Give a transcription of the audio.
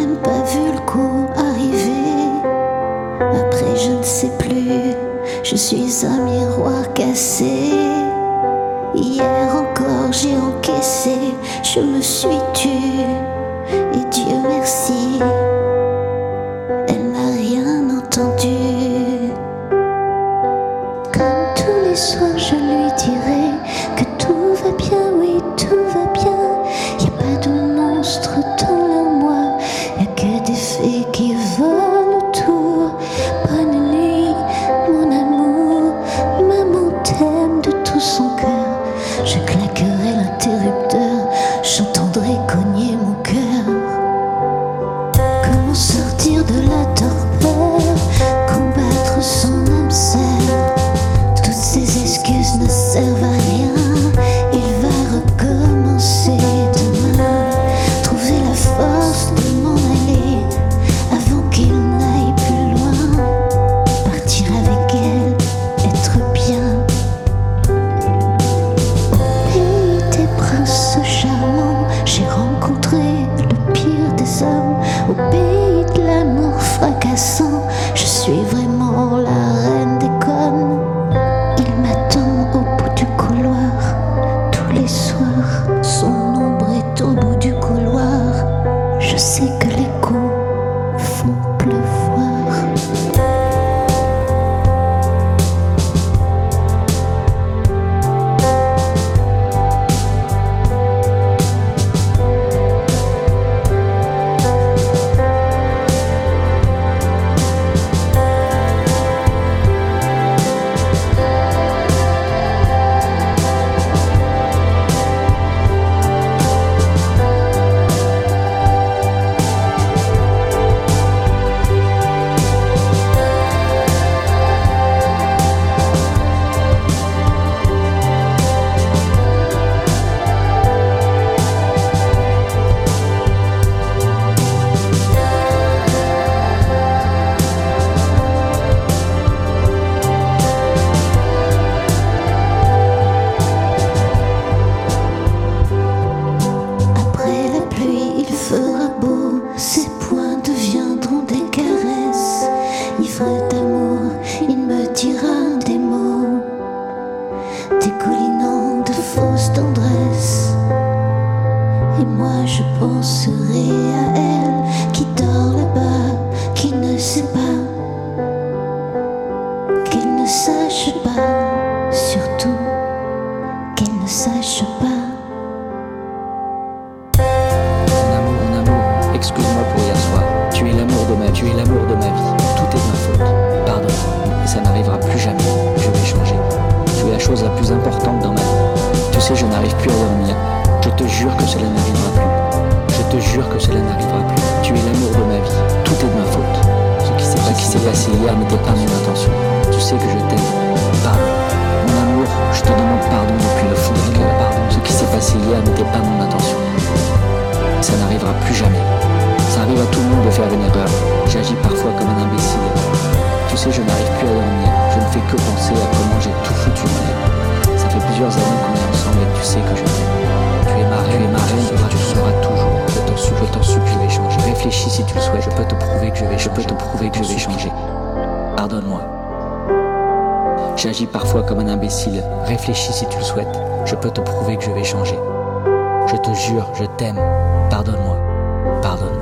même pas vu le coup arriver. Après je ne sais plus, je suis un miroir cassé. Hier encore j'ai encaissé, je me suis tue. Et Dieu merci, elle n'a rien entendu. Comme tous les soirs je lui dirai que tout va bien, oui tout va bien. Y a pas de monstre dans leur moi, y a que des fées qui volent autour. Bonne nuit mon amour, maman t'aime de tout son cœur. Je claquerai l'interrupteur, j'entendrai cogner mon cœur. Comment sortir de la torpeur, combattre son âme seule. Toutes ces excuses ne servent à rien, il va recommencer demain. Trouver la force de m'en aller avant qu'il n'aille plus loin. Partir avec elle, être bien. Des princes charmants, j'ai rencontré le pire des hommes. Au pays de l'amour fracassant, je suis vraiment la reine des connes. Il m'attend au bout du couloir, tous les soirs, son ombre est au bout du couloir. Je sais que les coups font pleuvoir. Ses poings deviendront des caresses. Ivre d'amour, il me dira des mots dégoulinant de fausse tendresse. Et moi je penserai à elle qui dort là-bas, qui ne sait pas, qu'elle ne sache pas, surtout qu'elle ne sache pas. Excuse-moi pour hier soir, tu es l'amour de ma vie, tu es l'amour de ma vie, tout est de ma faute, pardonne, et ça n'arrivera plus jamais, je vais changer, tu es la chose la plus importante dans ma vie, tu sais je n'arrive plus à dormir, je te jure que cela n'arrivera plus, je te jure que cela n'arrivera plus, tu es l'amour de ma vie, tout est de ma faute, ce qui s'est passé hier n'était pas mon intention, tu sais que je t'aime, pardon, mon amour, je te demande pardon depuis le fond du cœur, pardon, ce qui s'est passé hier n'était pas mon intention, ça n'arrivera plus jamais. Ça arrive à tout le monde de faire une erreur. J'agis parfois comme un imbécile. Tu sais, je n'arrive plus à dormir. Je ne fais que penser à comment j'ai tout foutu en l'air. Ça fait plusieurs années qu'on est ensemble et tu sais que je t'aime. Tu es ma reine, tu seras toujours. Je t'en supplie, je vais changer. Réfléchis si tu le souhaites. Je peux te prouver que je vais changer. Pardonne-moi. J'agis parfois comme un imbécile. Réfléchis si tu le souhaites. Je peux te prouver que je vais changer. Je te jure, je t'aime. Pardonne-moi. Pardonne.